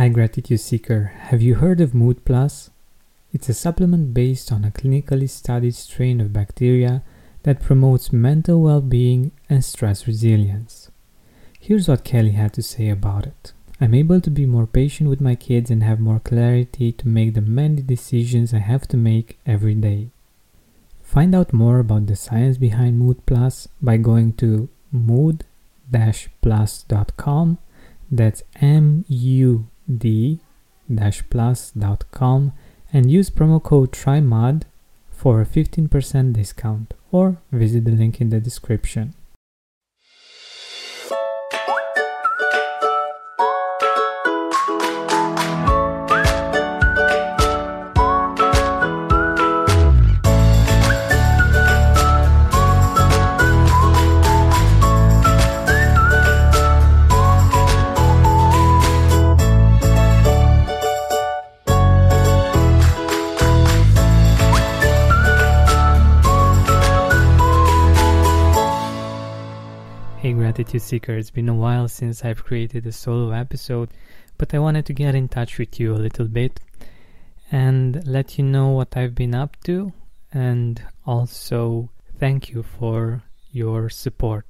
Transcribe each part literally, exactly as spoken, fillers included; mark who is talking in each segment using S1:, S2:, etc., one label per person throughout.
S1: Hi Gratitude Seeker, have you heard of Mood Plus? It's a supplement based on a clinically studied strain of bacteria that promotes mental well-being and stress resilience. Here's what Kelly had to say about it. I'm able to be more patient with my kids and have more clarity to make the many decisions I have to make every day. Find out more about the science behind Mood Plus by going to mood dash plus dot com. That's M U D plus dot com and use promo code TRYMOD for a fifteen percent discount, or visit the link in the description. Hey Gratitude Seeker, it's been a while since I've created a solo episode, but I wanted to get in touch with you a little bit and let you know what I've been up to, and also thank you for your support.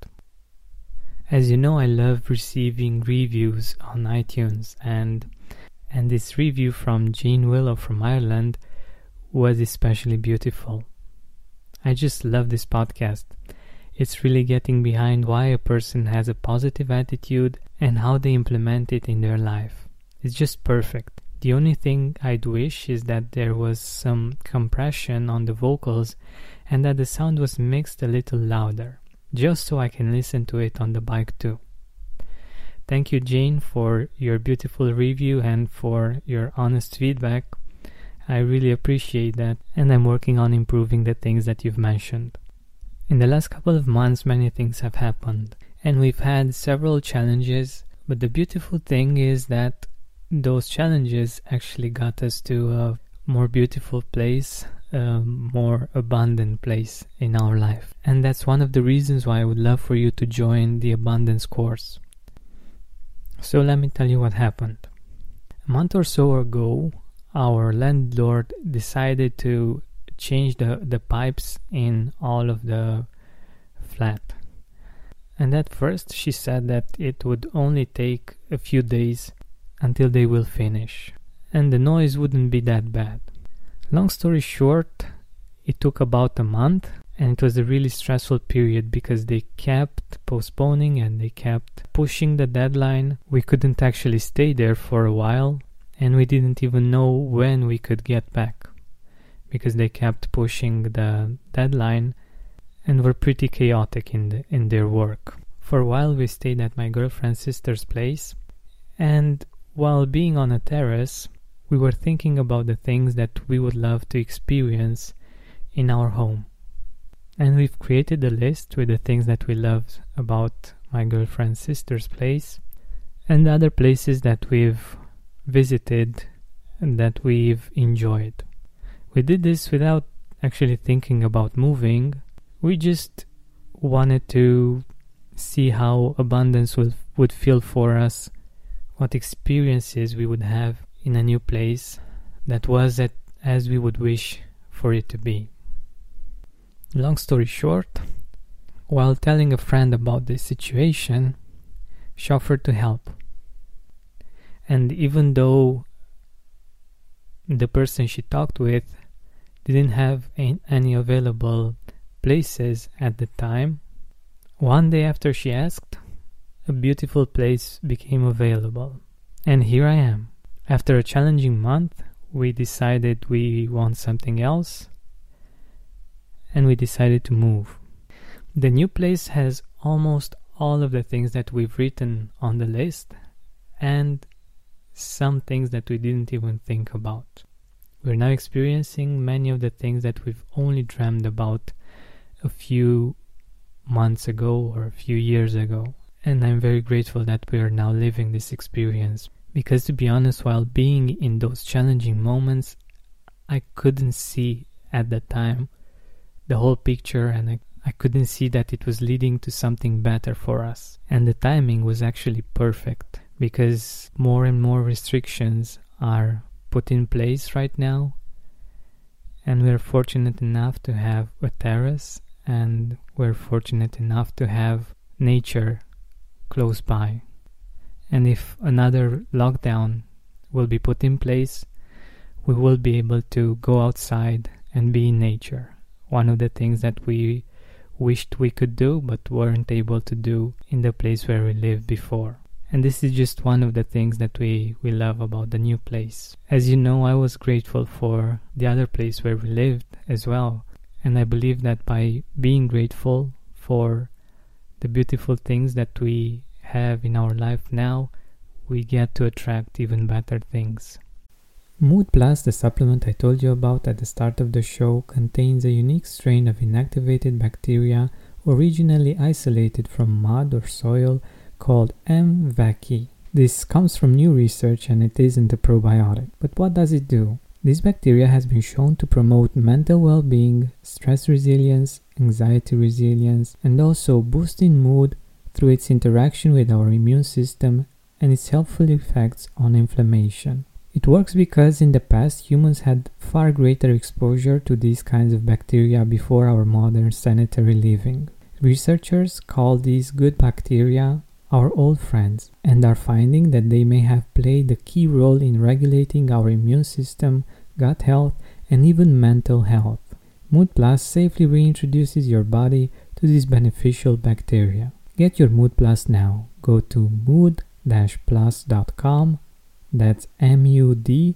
S1: As you know, I love receiving reviews on iTunes, and and this review from Jean Willow from Ireland was especially beautiful. I just love this podcast. It's really getting behind why a person has a positive attitude and how they implement it in their life. It's just perfect. The only thing I'd wish is that there was some compression on the vocals and that the sound was mixed a little louder, just so I can listen to it on the bike too. Thank you, Jane, for your beautiful review and for your honest feedback. I really appreciate that, and I'm working on improving the things that you've mentioned. In the last couple of months, many things have happened, and we've had several challenges, but the beautiful thing is that those challenges actually got us to a more beautiful place, a more abundant place in our life. And that's one of the reasons why I would love for you to join the Abundance course. So let me tell you what happened. A month or so ago, our landlord decided to change the, the pipes in all of the flat. And at first she said that it would only take a few days until they will finish, and the noise wouldn't be that bad. Long story short, it took about a month, and it was a really stressful period because they kept postponing and they kept pushing the deadline. We couldn't actually stay there for a while, and we didn't even know when we could get back, because they kept pushing the deadline and were pretty chaotic in the, in their work. For a while we stayed at my girlfriend's sister's place, and while being on a terrace, we were thinking about the things that we would love to experience in our home. And we've created a list with the things that we loved about my girlfriend's sister's place and the other places that we've visited and that we've enjoyed. We did this without actually thinking about moving. We just wanted to see how abundance would, would feel for us, what experiences we would have in a new place that was at, as we would wish for it to be. Long story short, while telling a friend about this situation, she offered to help. And even though the person she talked with didn't have any available places at the time, one day after she asked, a beautiful place became available. And here I am. After a challenging month, we decided we want something else, and we decided to move. The new place has almost all of the things that we've written on the list, and some things that we didn't even think about. We're now experiencing many of the things that we've only dreamed about a few months ago or a few years ago. And I'm very grateful that we are now living this experience. Because to be honest, while being in those challenging moments, I couldn't see at the time the whole picture, and I, I couldn't see that it was leading to something better for us. And the timing was actually perfect, because more and more restrictions are put in place right now, and we're fortunate enough to have a terrace, and we're fortunate enough to have nature close by. And if another lockdown will be put in place, we will be able to go outside and be in nature. One of the things that we wished we could do but weren't able to do in the place where we lived before. And this is just one of the things that we, we love about the new place. As you know, I was grateful for the other place where we lived as well. And I believe that by being grateful for the beautiful things that we have in our life now, we get to attract even better things. Mood Plus, the supplement I told you about at the start of the show, contains a unique strain of inactivated bacteria originally isolated from mud or soil called M. vaccae. This comes from new research and it isn't a probiotic. But what does it do? This bacteria has been shown to promote mental well-being, stress resilience, anxiety resilience, and also boosting mood through its interaction with our immune system and its helpful effects on inflammation. It works because in the past humans had far greater exposure to these kinds of bacteria before our modern sanitary living. Researchers call these good bacteria our old friends and are finding that they may have played a key role in regulating our immune system, gut health, and even mental health. Mood Plus safely reintroduces your body to these beneficial bacteria. Get your Mood Plus now. Go to mood dash plus dot com. That's M U D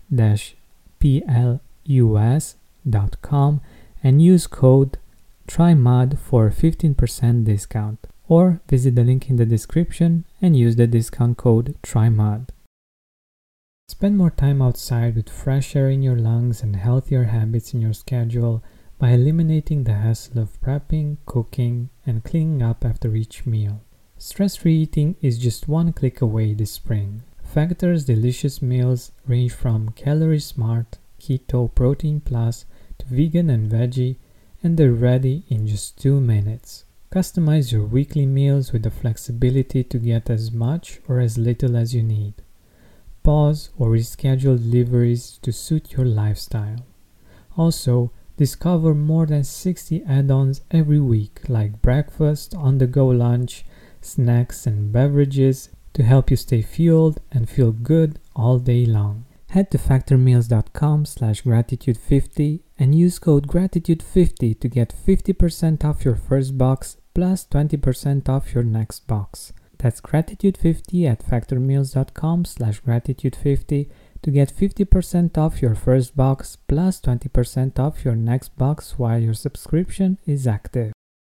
S1: P L U S dot com and use code TRYMUD for a fifteen percent discount. Or visit the link in the description and use the discount code TRYMUD. Spend more time outside with fresh air in your lungs and healthier habits in your schedule by eliminating the hassle of prepping, cooking, and cleaning up after each meal. Stress-free eating is just one click away this spring. Factor's delicious meals range from Calorie Smart, Keto, Protein Plus to vegan and veggie, and they're ready in just two minutes. Customize your weekly meals with the flexibility to get as much or as little as you need. Pause or reschedule deliveries to suit your lifestyle. Also, discover more than sixty add-ons every week like breakfast, on-the-go lunch, snacks and beverages to help you stay fueled and feel good all day long. Head to factor meals dot com slash gratitude fifty and use code gratitude fifty to get fifty percent off your first box plus twenty percent off your next box. That's gratitude fifty at factor meals dot com slash gratitude fifty to get fifty percent off your first box plus twenty percent off your next box while your subscription is active.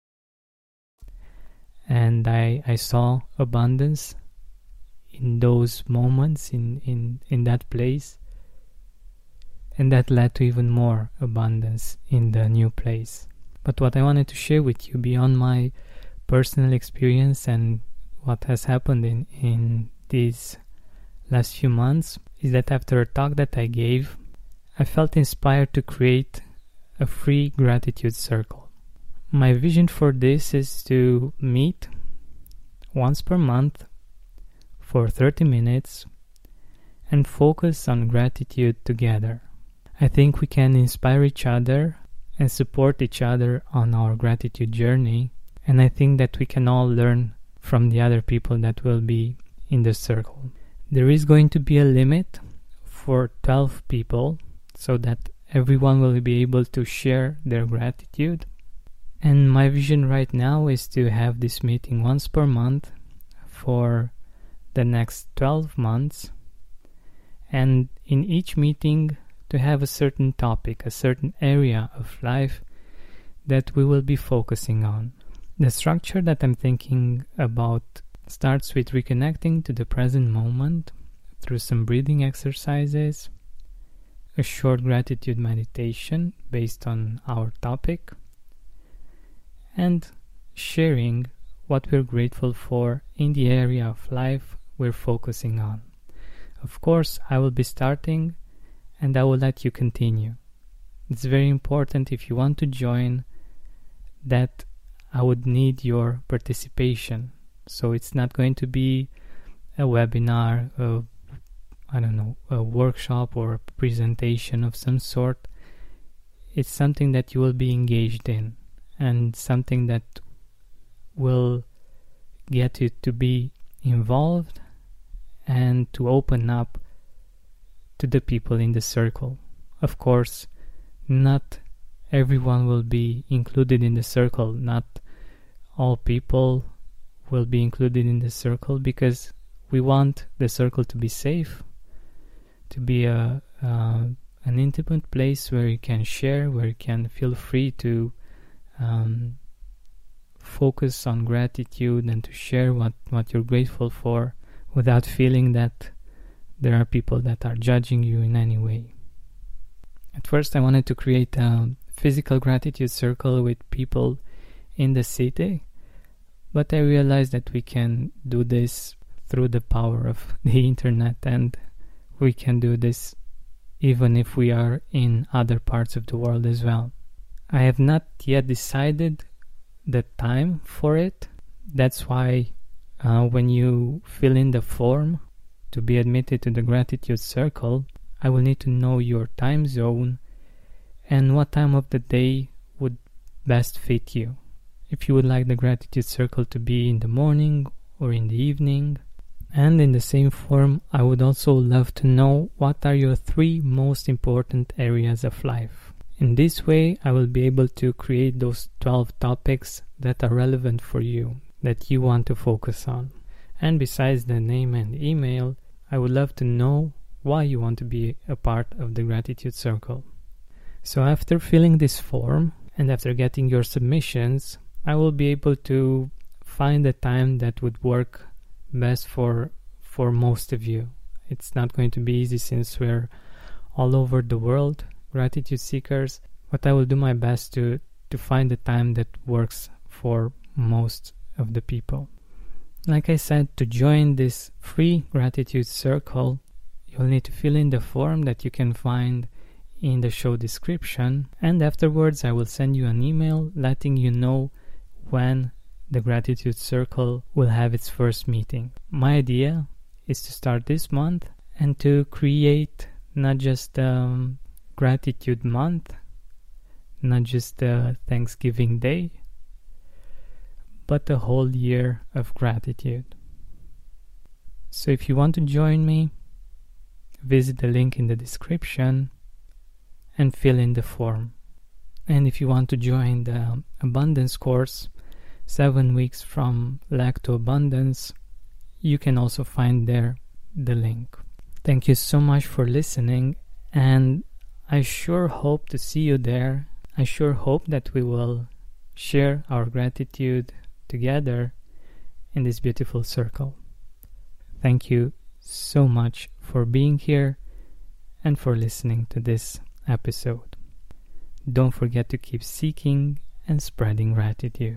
S1: And I, I saw abundance in those moments, in, in, in that place, and that led to even more abundance in the new place. But what I wanted to share with you beyond my personal experience and what has happened in, in these last few months is that after a talk that I gave, I felt inspired to create a free gratitude circle. My vision for this is to meet once per month for thirty minutes and focus on gratitude together. I think we can inspire each other and support each other on our gratitude journey, and I think that we can all learn from the other people that will be in the circle. There is going to be a limit for twelve people so that everyone will be able to share their gratitude. And my vision right now is to have this meeting once per month for the next twelve months, and in each meeting to have a certain topic, a certain area of life that we will be focusing on. The structure that I'm thinking about starts with reconnecting to the present moment through some breathing exercises, a short gratitude meditation based on our topic, and sharing what we're grateful for in the area of life we're focusing on. Of course, I will be starting and I will let you continue. It's very important, if you want to join, that I would need your participation. So it's not going to be a webinar, a, I don't know, a workshop or a presentation of some sort, it's something that you will be engaged in and something that will get you to be involved and to open up to the people in the circle. Of course, not everyone will be included in the circle. Not all people will be included in the circle, because we want the circle to be safe, to be a uh, an intimate place where you can share, where you can feel free to um, focus on gratitude and to share what, what you're grateful for without feeling that there are people that are judging you in any way. At first I wanted to create a physical gratitude circle with people in the city, but I realized that we can do this through the power of the internet, and we can do this even if we are in other parts of the world as well. I have not yet decided the time for it. That's why uh, when you fill in the form to be admitted to the gratitude circle, I will need to know your time zone and what time of the day would best fit you. If you would like the gratitude circle to be in the morning or in the evening. And in the same form, I would also love to know what are your three most important areas of life. In this way, I will be able to create those twelve topics that are relevant for you, that you want to focus on. And besides the name and email, I would love to know why you want to be a part of the gratitude circle. So after filling this form and after getting your submissions, I will be able to find a time that would work best for for most of you. It's not going to be easy since we're all over the world, gratitude seekers, but I will do my best to to find a time that works for most of the people. Like I said, to join this free gratitude circle, you'll need to fill in the form that you can find in the show description, and afterwards I will send you an email letting you know when the gratitude circle will have its first meeting. My idea is to start this month and to create not just um, gratitude month, not just uh, Thanksgiving Day, but a whole year of gratitude. So if you want to join me, visit the link in the description and fill in the form. And if you want to join the abundance course, seven weeks from lack to abundance, you can also find there the link. Thank you so much for listening, and I sure hope to see you there. I sure hope that we will share our gratitude together in this beautiful circle. Thank you so much for being here and for listening to this episode. Don't forget to keep seeking and spreading gratitude.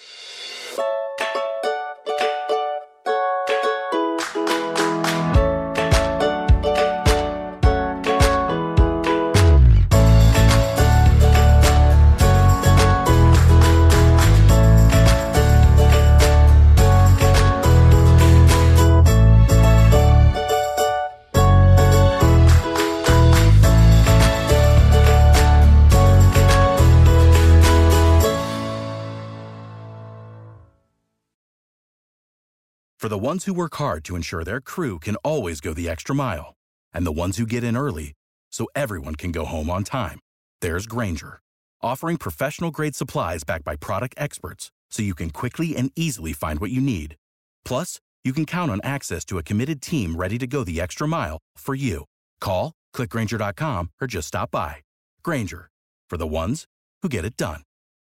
S2: For the ones who work hard to ensure their crew can always go the extra mile, and the ones who get in early so everyone can go home on time, there's Grainger, offering professional-grade supplies backed by product experts so you can quickly and easily find what you need. Plus, you can count on access to a committed team ready to go the extra mile for you. Call, click Grainger dot com, or just stop by. Grainger, for the ones who get it done.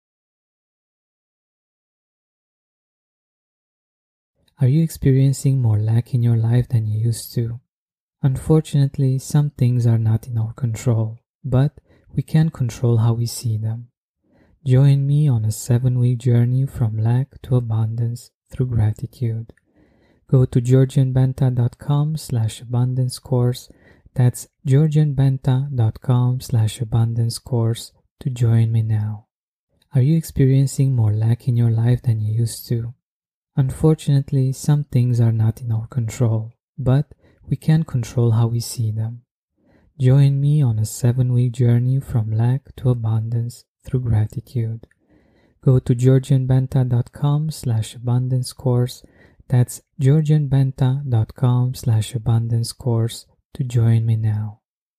S1: Are you experiencing more lack in your life than you used to? Unfortunately, some things are not in our control, but we can control how we see them. Join me on a seven-week journey from lack to abundance through gratitude. Go to georgianbenta.com slash abundance course. That's georgianbenta.com slash abundance course to join me now. Are you experiencing more lack in your life than you used to? Unfortunately, some things are not in our control, but we can control how we see them. Join me on a seven-week journey from lack to abundance through gratitude. Go to georgianbenta.com slash abundance course. That's georgianbenta.com slash abundance course to join me now.